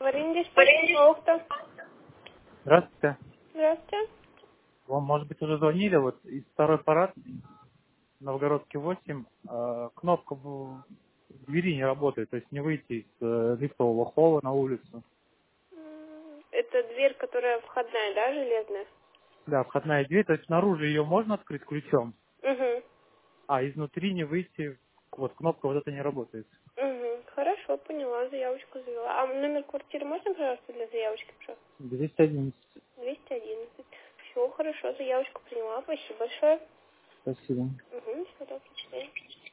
Варенье, пожалуйста. Здравствуйте. Здравствуйте. Вам, может быть, уже звонили, вот из второй парад, Новгородский 8, кнопка в двери не работает, то есть не выйти из лифтового холла на улицу. Это дверь, которая входная, да, железная? Да, входная дверь, то есть снаружи ее можно открыть ключом, Угу. а изнутри не выйти, вот кнопка вот эта не работает. Угу. Хорошо, поняла, заявочку завела. А номер квартиры можно, пожалуйста, для заявочки, пожалуйста? 211. 211. Все, хорошо, заявочку приняла. Спасибо большое. Спасибо. Угу, все, до свидания.